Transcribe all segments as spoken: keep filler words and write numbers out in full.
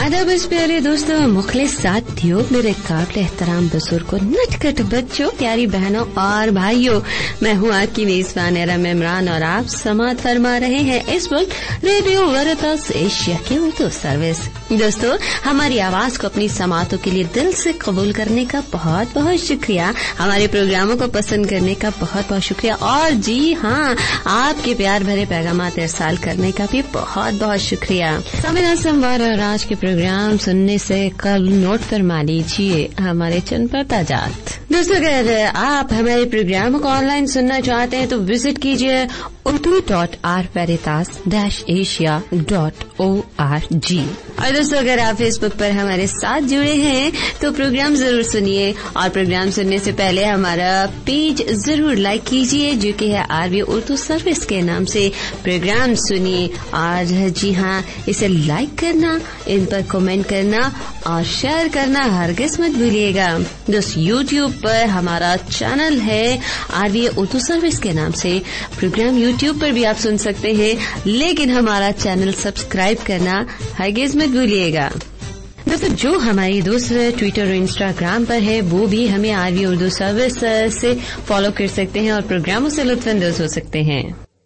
आदाब इस प्यारे दोस्तों, मुखलिस साथियों, मेरे काबिल एहतराम बुजुर्गों, नटखट बच्चों, प्यारी बहनों और भाइयों, मैं हूँ आपकी मेजबान एरम इमरान और आप समाअत फरमा रहे हैं इस वक्त रेडियो वरदास एशिया की उर्दू सर्विस। दोस्तों, हमारी आवाज को अपनी समाअतों के लिए दिल से कबूल करने का बहुत बहुत शुक्रिया, हमारे प्रोग्रामों को पसंद करने का बहुत बहुत शुक्रिया और जी हाँ, आपके प्यार भरे पैगामात इरसाल करने का भी बहुत बहुत शुक्रिया। सामिना संवार और आज के प्रोग्राम सुनने से कल नोट फरमा लीजिए हमारे चंद परताजात। दोस्तों, अगर आप हमारे प्रोग्राम को ऑनलाइन सुनना चाहते हैं तो विजिट कीजिए Urdu dot R Veritas dash Asia dot O R G. और दोस्तों, अगर आप फेसबुक पर हमारे साथ जुड़े हैं तो प्रोग्राम जरूर सुनिए और प्रोग्राम सुनने से पहले हमारा पेज जरूर लाइक कीजिए जो कि है आरवी उर्दू सर्विस के नाम से। प्रोग्राम सुनिए और जी हाँ, इसे लाइक करना, इन पर कमेंट करना और शेयर करना हरगिज मत भूलिएगा। दोस्तों, यूट्यूब पर हमारा चैनल है आरवी उर्दू सर्विस के नाम से। प्रोग्राम यूट्यूब पर भी आप सुन सकते हैं, लेकिन हमारा चैनल सब्सक्राइब करना हरगिज मत भूलिएगा। दोस्तों, जो हमारी दूसरे ट्विटर और इंस्टाग्राम पर है वो भी हमें आरवी उर्दू सर्विस से फॉलो कर सकते हैं और प्रोग्रामों से लुत्फानंदोज हो सकते हैं।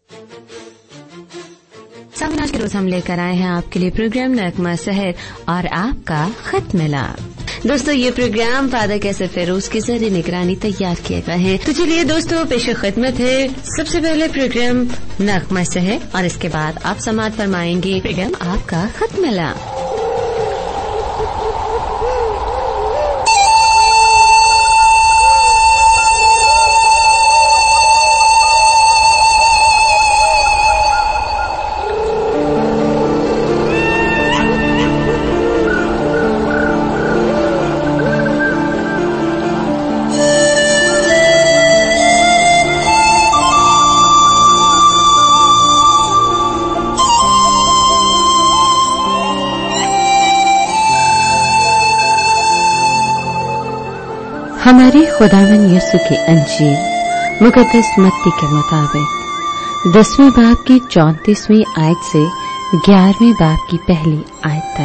सामने आज के रोज हम लेकर आए हैं आपके लिए प्रोग्राम नगमा सहर और आपका खत मिला। दोस्तों, ये प्रोग्राम फादर कैसे फेरोज की ज़रिए निगरानी तैयार किए गए हैं। तो चलिए दोस्तों, पेश खिदमत है सबसे पहले प्रोग्राम नगमा सहर और इसके बाद आप समाअत फरमाएंगे प्रोग्राम आपका खत मिला। हमारे खुदावन यीशु की अंजील मुकद्दस मत्ती के मुताबिक दसवें बाब की चौंतीसवीं आयत से ग्यारहवें बाब की पहली आयत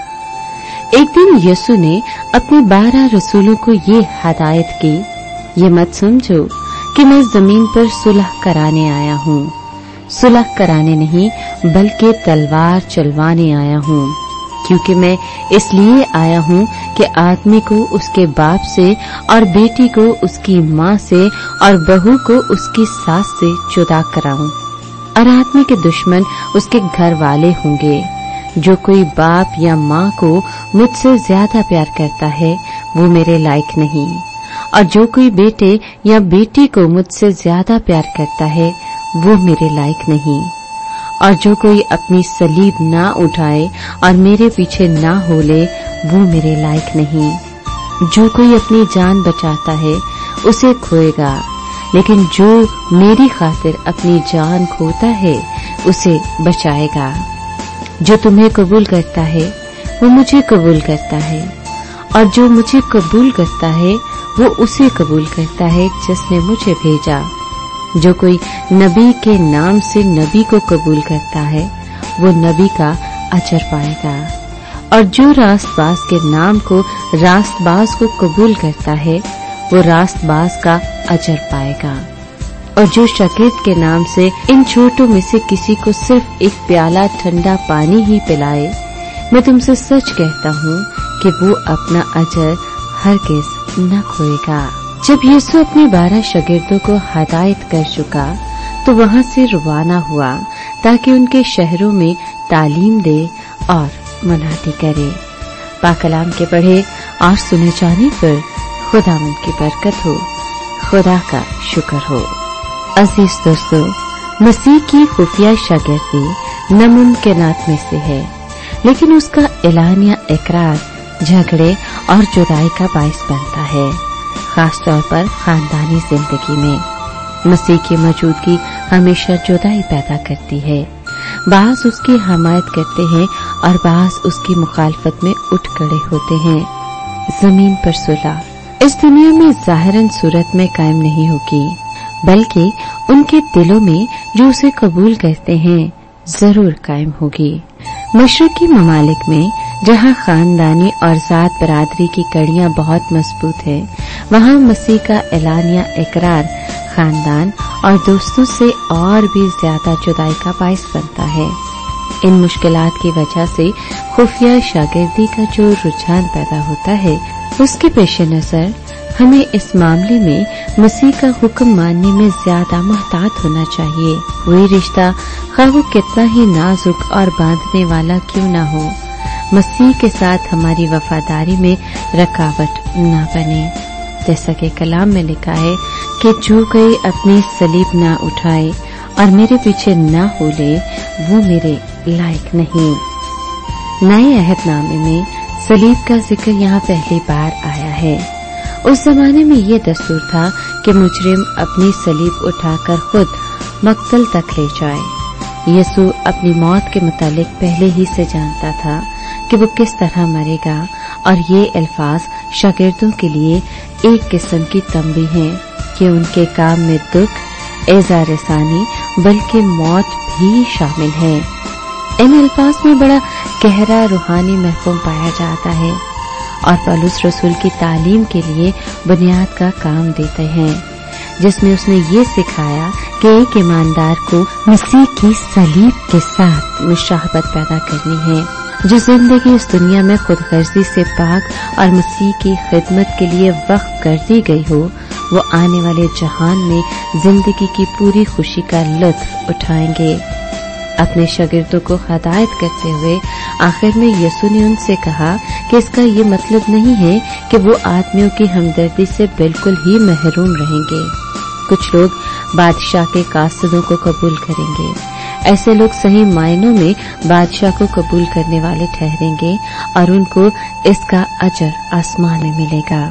तक। एक दिन यीशु ने अपने बारह रसूलों को ये हदायत की, ये मत समझो कि मैं जमीन पर सुलह कराने आया हूँ। सुलह कराने नहीं बल्कि तलवार चलवाने आया हूँ, क्योंकि मैं इसलिए आया हूँ कि आदमी को उसके बाप से और बेटी को उसकी माँ से और बहू को उसकी सास से जुदा कराऊं, और आदमी के दुश्मन उसके घर वाले होंगे। जो कोई बाप या माँ को मुझसे ज्यादा प्यार करता है वो मेरे लायक नहीं, और जो कोई बेटे या बेटी को मुझसे ज्यादा प्यार करता है वो मेरे लायक नहीं। और जो कोई अपनी सलीब ना उठाए और मेरे पीछे ना होले वो मेरे लायक नहीं। जो कोई अपनी जान बचाता है उसे खोएगा, लेकिन जो मेरी खातिर अपनी जान खोता है उसे बचाएगा। जो तुम्हें कबूल करता है वो मुझे कबूल करता है, और जो मुझे कबूल करता है वो उसे कबूल करता है जिसने मुझे भेजा। जो कोई नबी के नाम से नबी को कबूल करता है वो नबी का अजर पाएगा, और जो रास्तबाज के नाम को रास्तबाज को कबूल करता है वो रास्तबाज का अजर पाएगा। और जो शागिर्द के नाम से इन छोटों में से किसी को सिर्फ एक प्याला ठंडा पानी ही पिलाए, मैं तुमसे सच कहता हूँ कि वो अपना अजर हरगिज न खोएगा। जब यीशु अपने बारह शागिर्दों को हदायत कर चुका तो वहाँ से रवाना हुआ ताकि उनके शहरों में तालीम दे और मुनादी करे। पाकलाम के पढ़े और सुने जाने पर खुदावंद की बरकत हो, खुदा का शुक्र हो। अजीज दोस्तों, मसीह की खुफिया शागिर्दी नामुमकिनात में से है, लेकिन उसका एलानिया इकरार झगड़े और जुदाई का बायस बनता है, खास तौर पर खानदानी जिंदगी में। मसीह की मौजूदगी हमेशा जुदाई पैदा करती है। बाज उसकी हमायत करते हैं और बाज उसकी मुखालफत में उठ खड़े होते हैं। जमीन पर सुलह इस दुनिया में जाहिरन सूरत में कायम नहीं होगी, बल्कि उनके दिलों में जो उसे कबूल करते हैं जरूर कायम होगी। मशरकी ममालिक में जहाँ खानदानी और जात बरादरी की कड़ियां बहुत मजबूत है, वहाँ मसीह का एलानिया इकरार खानदान और दोस्तों से और भी ज्यादा जुदाई का बायस बनता है। इन मुश्किलात की वजह से खुफिया शागिर्दी का जो रुझान पैदा होता है, उसके पेश नजर हमें इस मामले में मसीह का हुक्म मानने में ज्यादा मुहतात होना चाहिए। वही रिश्ता खा वो कितना ही नाजुक और बांधने वाला क्यों न हो, मसीह के साथ हमारी वफादारी में रुकावट न बने। जैसा कि कलाम में लिखा है कि जो कोई अपनी सलीब न उठाए और मेरे पीछे न हो ले, वो मेरे लायक नहीं। नए अहदनामे में सलीब का जिक्र यहाँ पहली बार आया है। उस जमाने में ये दस्तूर था कि मुजरिम अपनी सलीब उठाकर खुद मक्तल तक ले जाए। यीशु अपनी मौत के मुतालिक पहले ही से जानता था कि वो किस तरह मरेगा, और ये अल्फाज शागिर्दों के लिए एक किस्म की तंबीह है कि उनके काम में दुख, एज़ा रसानी, बल्कि मौत भी शामिल है। इन अल्फाज में बड़ा गहरा रूहानी महफूम पाया जाता है और पौलुस रसूल की तालीम के लिए बुनियाद का काम देते हैं, जिसमें उसने ये सिखाया कि एक ईमानदार को मसीह की सलीब के साथ मुशाहबत पैदा करनी है। जो जिंदगी इस दुनिया में खुदगर्जी से पाक और मसीह की खिदमत के लिए वक्फ कर दी गई हो, वो आने वाले जहान में जिंदगी की पूरी खुशी का लुत्फ उठाएंगे। अपने शागिर्दों को हदायत करते हुए आखिर में यीशु ने उनसे कहा कि इसका ये मतलब नहीं है कि वो आदमियों की हमदर्दी से बिल्कुल ही महरूम रहेंगे। कुछ लोग बादशाह के कासदों को कबूल करेंगे। ऐसे लोग सही मायनों में बादशाह को कबूल करने वाले ठहरेंगे और उनको इसका अजर आसमान में मिलेगा।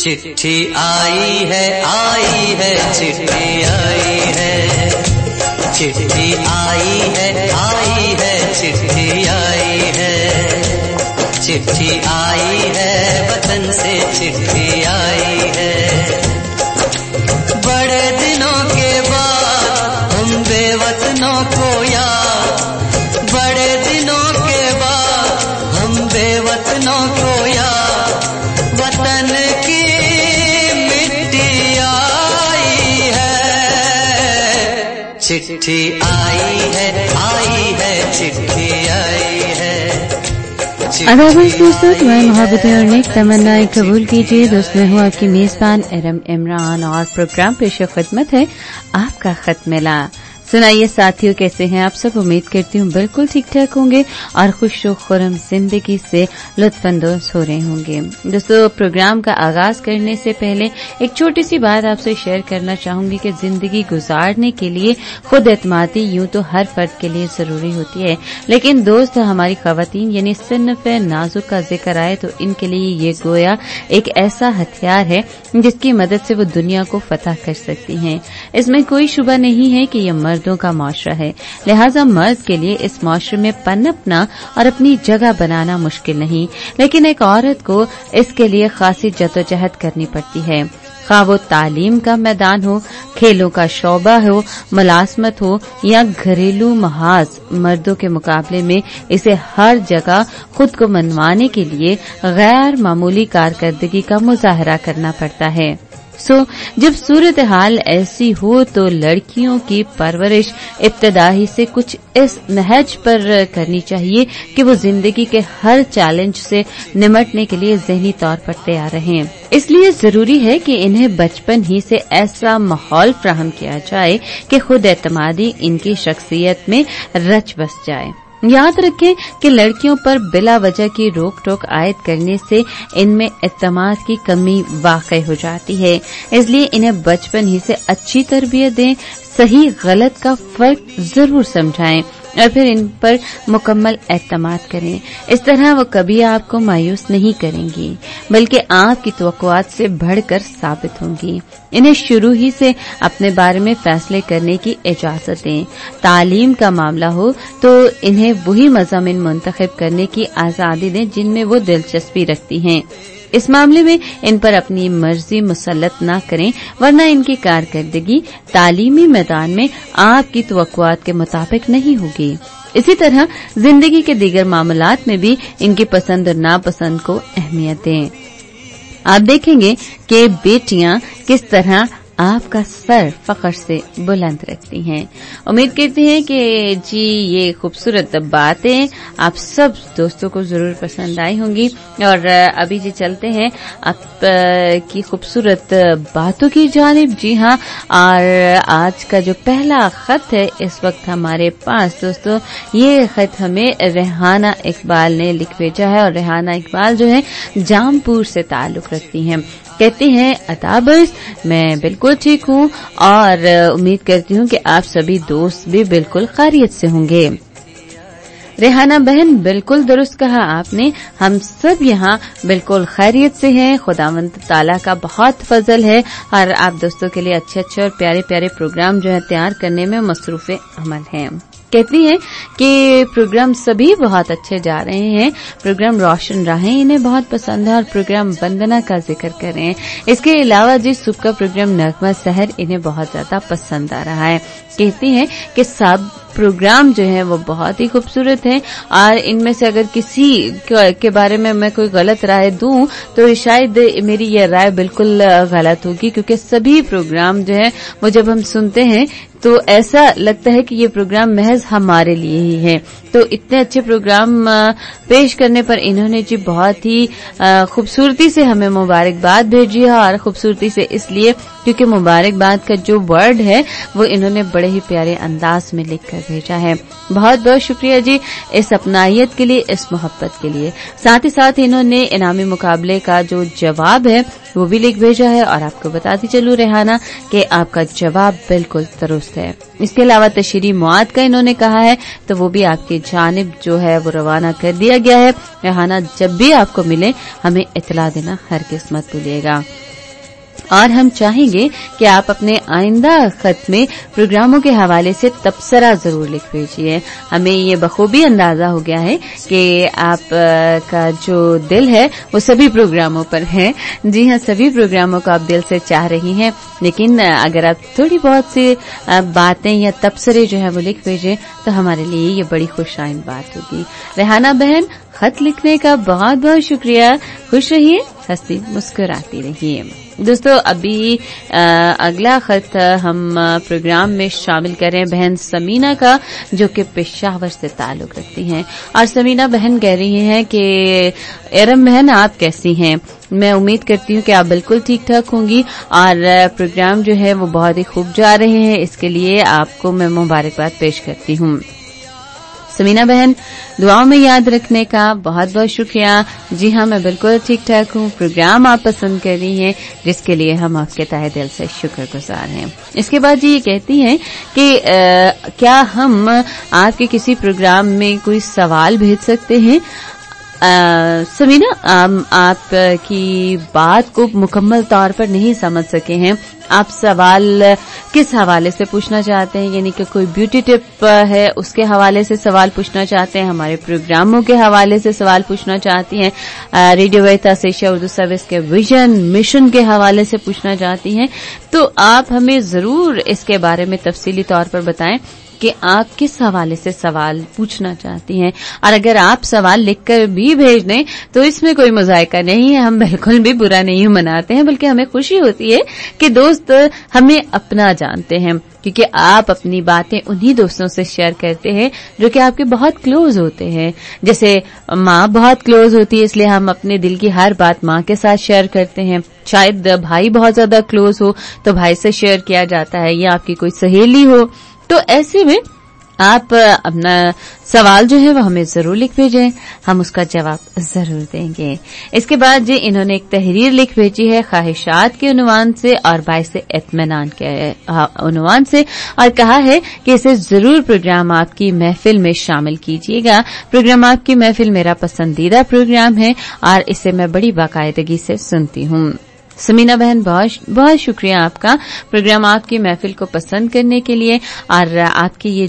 चिट्ठी आई है आई है चिट्ठी आई है, चिट्ठी आई है आई है चिट्ठी आई है, चिट्ठी आई है वतन से चिट्ठी आई है। बड़े दिनों के बाद हम बेवतनों को याद, बड़े दिनों के बाद हम बेवतनों को याद, वतन की मिट्टी आई है, चिट्ठी आई है आई है चिट्ठी आई है। अदाबाज दोस्तों, तुम्हारी मोहब्बतें और नेक तमन्नाएं कबूल कीजिए। दोस्त मैं हूँ आपकी मेजबान एरम इमरान और प्रोग्राम पेश खिदमत है आपका खत मिला। सुनाइए साथियों, कैसे हैं आप सब? उम्मीद करती हूँ बिल्कुल ठीक ठाक होंगे और खुश व खुर्रम जिंदगी से लुत्फानंदोज हो रहे होंगे। दोस्तों, प्रोग्राम का आगाज करने से पहले एक छोटी सी बात आपसे शेयर करना चाहूंगी कि जिंदगी गुजारने के लिए खुद एतमादी यूं तो हर फर्द के लिए जरूरी होती है, लेकिन दोस्त हमारी खवातीन यानी सिन्फ नाजुक का जिक्र आए तो इनके लिए ये गोया एक ऐसा हथियार है जिसकी मदद से वो दुनिया को फतह कर सकती हैं। इसमें कोई शुबा नहीं है कि ये मर्दों का माशरा है, लिहाजा मर्द के लिए इस माशरे में पनपना और अपनी जगह बनाना मुश्किल नहीं, लेकिन एक औरत को इसके लिए खासी जद्दोजहद करनी पड़ती है। खा वो तालीम का मैदान हो, खेलों का शोबा हो, मुलाजमत हो या घरेलू महाज, मर्दों के मुकाबले में इसे हर जगह खुद को मनवाने के लिए गैर मामूली कारकर्दगी का मुजाहरा करना पड़ता है। सो so, जब सूरत हाल ऐसी हो तो लड़कियों की परवरिश इब्तदाही से कुछ इस नहज पर करनी चाहिए कि वो जिंदगी के हर चैलेंज से निमटने के लिए ज़हनी तौर पर तैयार रहें। इसलिए जरूरी है कि इन्हें बचपन ही से ऐसा माहौल फ्राहम किया जाए कि खुद एतमादी इनकी शख्सियत में रच बस जाए। याद रखें कि लड़कियों पर बिला वजह की रोक टोक आयद करने से इनमें इत्तेमाद की कमी वाक़ई हो जाती है, इसलिए इन्हें बचपन ही से अच्छी तरबियत दें, सही गलत का फर्क जरूर समझाएं और फिर इन पर मुकम्मल एतमाद करें। इस तरह वो कभी आपको मायूस नहीं करेंगी बल्कि आपकी तवक्कुआत से बढ़कर साबित होंगी। इन्हें शुरू ही से अपने बारे में फैसले करने की इजाजत दें। तालीम का मामला हो तो इन्हें वही मज़ामिन मुंतखब करने की आजादी दें जिनमें वो दिलचस्पी रखती हैं। इस मामले में इन पर अपनी मर्जी मुसल्लत न करें, वरना इनकी कारकर्दगी तालीमी मैदान में आपकी तवक्कुआत के मुताबिक नहीं होगी। इसी तरह जिंदगी के दीगर मामलात में भी इनकी पसंद और नापसंद को अहमियत दें। आप देखेंगे कि बेटियां किस तरह आपका सर फख्र से बुलंद रखती हैं। उम्मीद करती हैं कि जी ये खूबसूरत बातें आप सब दोस्तों को जरूर पसंद आई होंगी। और अभी जी चलते हैं आप की खूबसूरत बातों की जानिब। जी हाँ, और आज का जो पहला खत है इस वक्त हमारे पास दोस्तों, ये खत हमें रेहाना इकबाल ने लिख भेजा है और रेहाना इकबाल जो है जामपुर से ताल्लुक रखती हैं। कहती हैं, अताबस मैं बिल्कुल ठीक हूँ और उम्मीद करती हूँ कि आप सभी दोस्त भी बिल्कुल खैरियत से होंगे। रेहाना बहन, बिल्कुल दुरुस्त कहा आपने, हम सब यहाँ बिल्कुल खैरियत से हैं। खुदावंद ताला का बहुत फजल है और आप दोस्तों के लिए अच्छे अच्छे और प्यारे प्यारे प्रोग्राम जो है तैयार करने में मसरूफ अमल हैं। कहती हैं कि प्रोग्राम सभी बहुत अच्छे जा रहे हैं, प्रोग्राम रोशन राहें इन्हें बहुत पसंद है और प्रोग्राम वंदना का जिक्र कर रहे हैं। इसके अलावा जी सुबह का प्रोग्राम नगमा सहर इन्हें बहुत ज्यादा पसंद आ रहा है। कहती हैं कि सब प्रोग्राम जो है वो बहुत ही खूबसूरत है और इनमें से अगर किसी के बारे में मैं कोई गलत राय दूं तो शायद मेरी यह राय बिल्कुल गलत होगी, क्योंकि सभी प्रोग्राम जो है वो जब हम सुनते हैं तो ऐसा लगता है कि ये प्रोग्राम महज हमारे लिए ही है। तो इतने अच्छे प्रोग्राम पेश करने पर इन्होंने जी बहुत ही खूबसूरती से हमें मुबारकबाद भेजी है, और खूबसूरती से इसलिए क्योंकि मुबारकबाद का जो वर्ड है वो इन्होंने बड़े ही प्यारे अंदाज में लिख कर भेजा है। बहुत बहुत शुक्रिया जी इस अपनायत के लिए, इस मोहब्बत के लिए। साथ ही साथ इन्होंने इनामी मुकाबले का जो जवाब है वो भी लिख भेजा है और आपको बताती चलूं रेहाना कि आपका जवाब बिल्कुल दुरुस्त है। इसके अलावा तशरीह मुआद का इन्होंने कहा है तो वो भी आपकी जानिब जो है वो रवाना कर दिया गया है। रेहाना, जब भी आपको मिले हमें इतला देना हरगिज़ मत भूलिएगा। और हम चाहेंगे कि आप अपने आइंदा खत में प्रोग्रामों के हवाले से तबसरा जरूर लिख भेजिए। हमें ये बखूबी अंदाजा हो गया है कि आप का जो दिल है वो सभी प्रोग्रामों पर है। जी हाँ, सभी प्रोग्रामों को आप दिल से चाह रही हैं, लेकिन अगर आप थोड़ी बहुत सी बातें या तबसरे जो है वो लिख भेजें तो हमारे लिए ये बड़ी खुशाइन बात होगी। रेहाना बहन, खत लिखने का बहुत बहुत शुक्रिया। खुश रहिए, हंसती मुस्कुराती रहिए। दोस्तों, अभी आ, अगला खत हम प्रोग्राम में शामिल करें बहन समीना का, जो कि पेशावर से ताल्लुक रखती हैं। और समीना बहन कह रही हैं कि एरम बहन, आप कैसी हैं? मैं उम्मीद करती हूँ कि आप बिल्कुल ठीक ठाक होंगी और प्रोग्राम जो है वो बहुत ही खूब जा रहे हैं। इसके लिए आपको मैं मुबारकबाद पेश करती हूँ। समीना बहन, दुआओं में याद रखने का बहुत बहुत शुक्रिया। जी हाँ, मैं बिल्कुल ठीक ठाक हूँ। प्रोग्राम आप पसंद कर रही हैं, जिसके लिए हम आपके तहे दिल से शुक्रगुजार हैं। इसके बाद जी ये कहती हैं कि आ, क्या हम आपके किसी प्रोग्राम में कोई सवाल भेज सकते हैं? आ, समीना, आप की बात को मुकम्मल तौर पर नहीं समझ सके हैं। आप सवाल किस हवाले से पूछना चाहते हैं? यानी कि कोई ब्यूटी टिप है उसके हवाले से सवाल पूछना चाहते हैं, हमारे प्रोग्रामों के हवाले से सवाल पूछना चाहती हैं, radio Veritas Asia Urdu service के विजन मिशन के हवाले से पूछना चाहती हैं, तो आप हमें जरूर इसके बारे में तफसीली तौर पर बताएं कि आप किस हवाले से सवाल पूछना चाहती हैं। और अगर आप सवाल लिखकर भी भेज दें तो इसमें कोई मुज़ायका नहीं है, हम बिल्कुल भी बुरा नहीं मनाते हैं, बल्कि हमें खुशी होती है कि दोस्त हमें अपना जानते हैं, क्योंकि आप अपनी बातें उन्हीं दोस्तों से शेयर करते हैं जो कि आपके बहुत क्लोज होते हैं। जैसे माँ बहुत क्लोज होती है, इसलिए हम अपने दिल की हर बात माँ के साथ शेयर करते हैं। शायद भाई बहुत ज्यादा क्लोज हो तो भाई से शेयर किया जाता है, या आपकी कोई सहेली हो, तो ऐसे में आप अपना सवाल जो है वो हमें जरूर लिख भेजें, हम उसका जवाब जरूर देंगे। इसके बाद जी इन्होंने एक तहरीर लिख भेजी है ख्वाहिशात के उन्वान से और बाइस इत्मीनान के उन्वान से, और कहा है कि इसे जरूर प्रोग्राम आपकी महफिल में शामिल कीजिएगा। प्रोग्राम आपकी महफिल मेरा पसंदीदा प्रोग्राम है और इसे मैं बड़ी बाकायदगी से सुनती हूँ। समीना बहन, बहुत बहुत शुक्रिया आपका प्रोग्राम आपकी महफिल को पसंद करने के लिए। और आपकी ये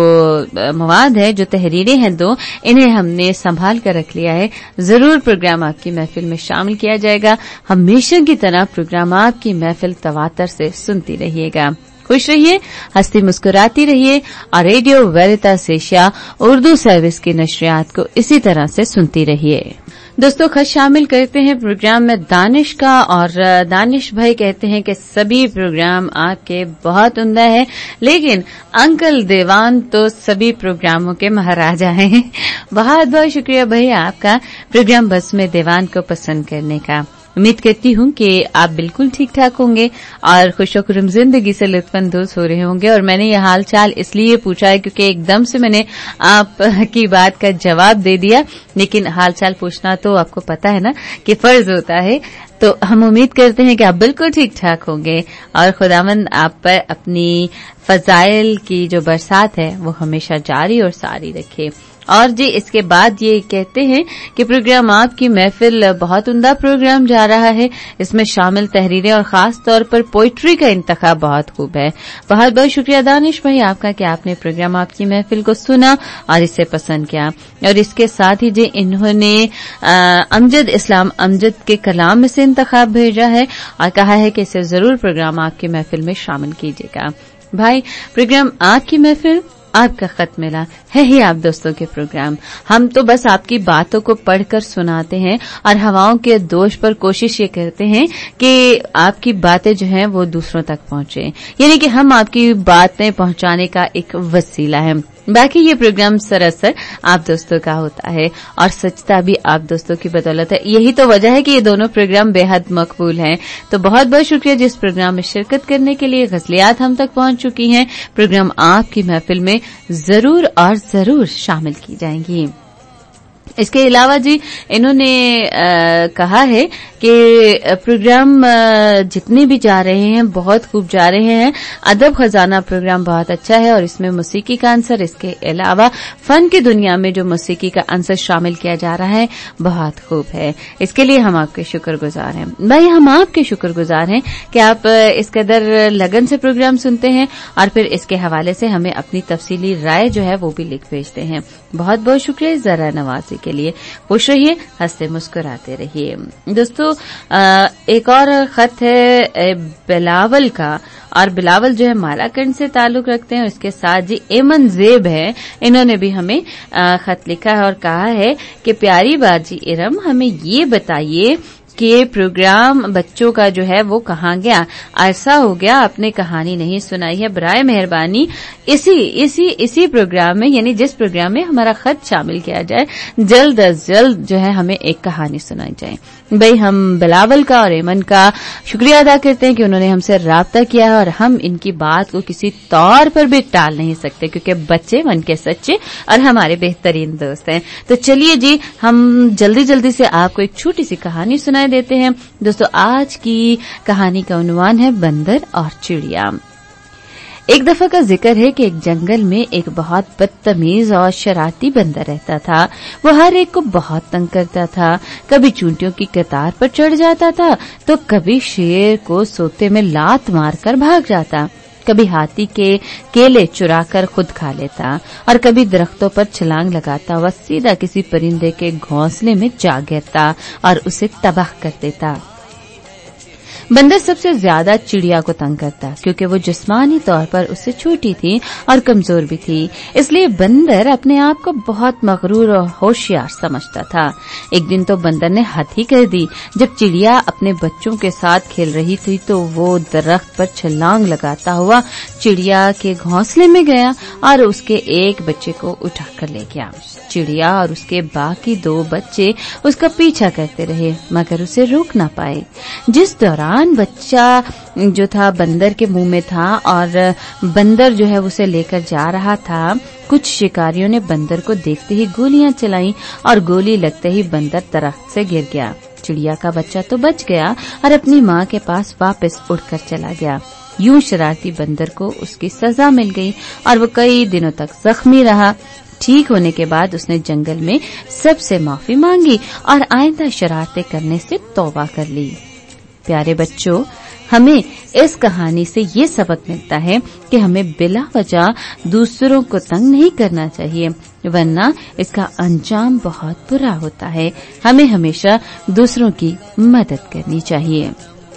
जो मवाद है, जो तहरीरें हैं दो, इन्हें हमने संभाल कर रख लिया है। जरूर प्रोग्राम आपकी महफिल में शामिल किया जाएगा। हमेशा की तरह प्रोग्राम आपकी महफिल तवातर से सुनती रहिएगा। खुश रहिए, हंसती मुस्कुराती रहिए और radio Veritas Asia Urdu service की नशरियात को इसी तरह से सुनती रहिए। दोस्तों, खत शामिल करते हैं प्रोग्राम में दानिश का, और दानिश भाई कहते हैं कि सभी प्रोग्राम आपके बहुत उम्दा है, लेकिन अंकल देवान तो सभी प्रोग्रामों के महाराजा हैं। बहुत बहुत शुक्रिया भाई आपका प्रोग्राम बस में देवान को पसंद करने का। उम्मीद करती हूँ कि आप बिल्कुल ठीक ठाक होंगे और खुशोखुर्रम जिंदगी से लुत्फानंदोज हो रहे होंगे। और मैंने ये हाल चाल इसलिए पूछा है क्योंकि एकदम से मैंने आप की बात का जवाब दे दिया, लेकिन हाल चाल पूछना तो आपको पता है ना कि फर्ज होता है। तो हम उम्मीद करते हैं कि आप बिल्कुल ठीक ठाक होंगे और खुदावंद आप पर अपनी फजाइल की जो बरसात है वो हमेशा जारी और सारी रखे। और जी इसके बाद ये कहते हैं कि प्रोग्राम आपकी महफिल बहुत उम्दा प्रोग्राम जा रहा है, इसमें शामिल तहरीरें और खास तौर पर पोइट्री का इंतखाब बहुत खूब है। बहुत बहुत शुक्रिया दानिश भाई आपका कि आपने प्रोग्राम आपकी महफिल को सुना और इसे पसंद किया। और इसके साथ ही जी इन्होंने अमजद इस्लाम अमजद के कलाम में से इंतखाब भेजा है और कहा है कि इसे जरूर प्रोग्राम आपकी महफिल में शामिल कीजिएगा। भाई, प्रोग्राम आपकी महफिल आपका खत मिला है ही आप दोस्तों के प्रोग्राम। हम तो बस आपकी बातों को पढ़कर सुनाते हैं और हवाओं के दोष पर कोशिश ये करते हैं कि आपकी बातें जो हैं वो दूसरों तक पहुंचे, यानी कि हम आपकी बातें पहुंचाने का एक वसीला है। बाकी ये प्रोग्राम सरासर आप दोस्तों का होता है और सच्चता भी आप दोस्तों की बदौलत है। यही तो वजह है कि ये दोनों प्रोग्राम बेहद मकबूल हैं। तो बहुत बहुत शुक्रिया जिस प्रोग्राम में शिरकत करने के लिए। गज़लियात हम तक पहुंच चुकी हैं, प्रोग्राम आपकी महफिल में जरूर और जरूर शामिल की जाएंगी। इसके अलावा जी इन्होंने आ, कहा है کہ प्रोग्राम जितने भी जा रहे हैं बहुत खूब जा रहे हैं। अदब खजाना प्रोग्राम बहुत अच्छा है और इसमें मौसीकी का आंसर, इसके अलावा फन की दुनिया में जो मौसीकी का आंसर शामिल किया जा रहा है बहुत खूब है। इसके लिए हम आपके शुक्रगुजार हैं भाई, हम आपके शुक्रगुजार हैं कि आप इस कदर लगन से प्रोग्राम सुनते हैं और फिर इसके हवाले से हमें अपनी तफसीली राय जो है वो भी लिख भेजते हैं। बहुत बहुत शुक्रिया इस जरा नवाजी के लिए। खुश रहिए, हंसते मुस्कुराते रहिए। दोस्तों एक और खत है बिलावल का, और बिलावल जो है मालाकंड से ताल्लुक रखते हैं। इसके साथ जी एमन जेब है, इन्होंने भी हमें खत लिखा है और कहा है कि प्यारी बाजी इरम, हमें ये बताइए कि प्रोग्राम बच्चों का जो है वो कहाँ गया? ऐसा हो गया आपने कहानी नहीं सुनाई है, बराए मेहरबानी इसी इसी इसी प्रोग्राम में, यानी जिस प्रोग्राम में हमारा खत शामिल किया जाए, जल्द अज जल्द जो है हमें एक कहानी सुनाई जाए। भाई हम बिलावल का और एमन का शुक्रिया अदा करते हैं कि उन्होंने हमसे राब्ता किया है और हम इनकी बात को किसी तौर पर भी टाल नहीं सकते क्योंकि बच्चे मन के सच्चे और हमारे बेहतरीन दोस्त हैं। तो चलिए जी, हम जल्दी जल्दी से आपको एक छोटी सी कहानी सुनाए देते हैं। दोस्तों आज की कहानी का उन्वान है बंदर और चिड़िया। एक दफा का जिक्र है कि एक जंगल में एक बहुत बदतमीज और शरारती बंदर रहता था। वो हर एक को बहुत तंग करता था। कभी चूंटियों की कतार पर चढ़ जाता था तो कभी शेर को सोते में लात मारकर भाग जाता, कभी हाथी के केले चुराकर खुद खा लेता और कभी दरख्तों पर छलांग लगाता हुआ सीधा किसी परिंदे के घोंसले में जा गिरता और उसे तबाह कर देता। बंदर सबसे ज्यादा चिड़िया को तंग करता क्योंकि वो जिस्मानी तौर पर उससे छोटी थी और कमजोर भी थी, इसलिए बंदर अपने आप को बहुत मगरूर और होशियार समझता था। एक दिन तो बंदर ने हद ही कर दी। जब चिड़िया अपने बच्चों के साथ खेल रही थी तो वो दरख्त पर छलांग लगाता हुआ चिड़िया के घोंसले में गया और उसके एक बच्चे को उठाकर ले गया। चिड़िया और उसके बाकी दो बच्चे उसका पीछा करते रहे मगर उसे रोक ना पाए। जिस दौरान बच्चा जो था बंदर के मुंह में था और बंदर जो है उसे लेकर जा रहा था, कुछ शिकारियों ने बंदर को देखते ही गोलियां चलाई और गोली लगते ही बंदर दरख्त से गिर गया। चिड़िया का बच्चा तो बच गया और अपनी माँ के पास वापस उड़कर चला गया। यूं शरारती बंदर को उसकी सजा मिल गई और वो कई दिनों तक जख्मी रहा। ठीक होने के बाद उसने जंगल में सबसे माफी मांगी और आइंदा शरारतें करने से तौबा कर ली। प्यारे बच्चों, हमें इस कहानी से ये सबक मिलता है कि हमें बिला वजह दूसरों को तंग नहीं करना चाहिए, वरना इसका अंजाम बहुत बुरा होता है। हमें हमेशा दूसरों की मदद करनी चाहिए।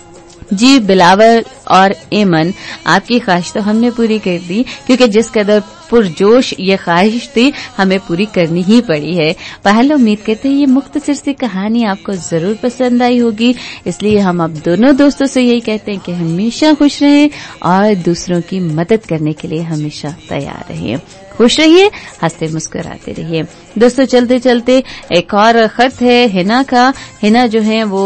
जी बिलावल और एमन, आपकी ख्वाहिश तो हमने पूरी कर दी क्योंकि जिस कदर पुरजोश ये ख्वाहिश थी हमें पूरी करनी ही पड़ी है। पहले उम्मीद करते हैं ये मुख्तसर सी कहानी आपको जरूर पसंद आई होगी, इसलिए हम अब दोनों दोस्तों से यही कहते हैं कि हमेशा खुश रहें और दूसरों की मदद करने के लिए हमेशा तैयार रहें। खुश रहिए, हंसते मुस्कुराते रहिए। दोस्तों चलते चलते एक और खत है हिना का। हिना जो है वो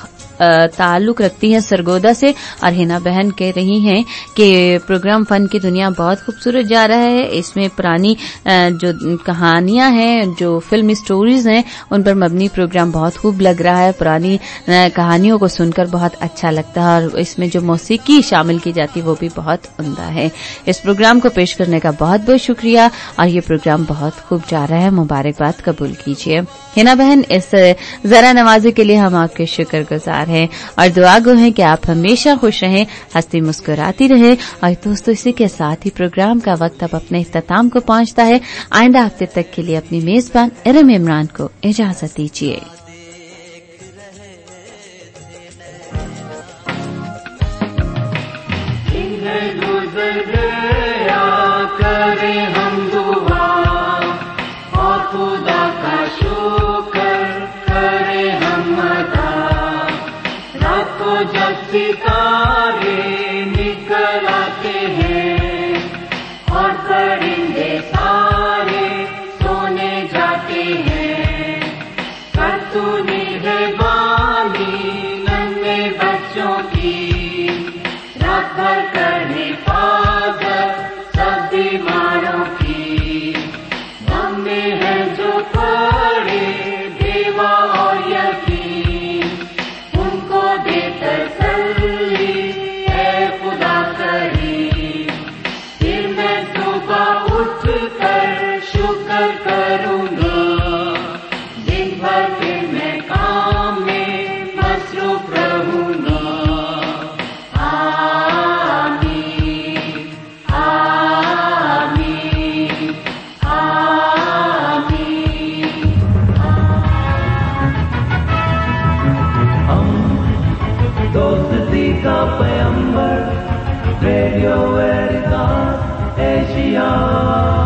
ताल्लुक रखती है सरगोदा से और हिना बहन कह रही हैं कि प्रोग्राम फन की दुनिया बहुत खूबसूरत जा रहा है। इसमें पुरानी जो कहानियां हैं, जो फिल्म स्टोरीज हैं, उन पर मबनी प्रोग्राम बहुत खूब लग रहा है। पुरानी कहानियों को सुनकर बहुत अच्छा लगता है और इसमें जो मौसीकी शामिल की जाती है वो भी बहुत उम्दा है। इस प्रोग्राम को पेश करने का बहुत बहुत शुक्रिया और ये प्रोग्राम बहुत खूब जा रहा है, मुबारकबाद कबूल कीजिए। हिना बहन, इस जरा नवाजी के लिए हम आपके शुक्रगुजार हैं और दुआ गो हैं कि आप हमेशा खुश रहें, हंसती मुस्कुराती रहें। और दोस्तों इसी के साथ ही प्रोग्राम का वक्त अब अपने इख्तिताम को पहुंचता है। आइंदा हफ्ते तक के लिए अपनी मेजबान इरम इमरान को इजाजत दीजिए। सितारे निकल आते हैं और परिंदे सारे सोने जाते हैं। कर तूने है बानी नन्हे बच्चों की, रात भर कर हिफाजत सब बीमारों की। हम में है जो पड़े देवा और यकीन, कर करूँगा, दिन भर फिर मैं काम में मसरूफ रहूँगा। आमीन, आमीन, आमीन। हम दोस्ती का पैगंबर, रेडियो वेरितास एशिया।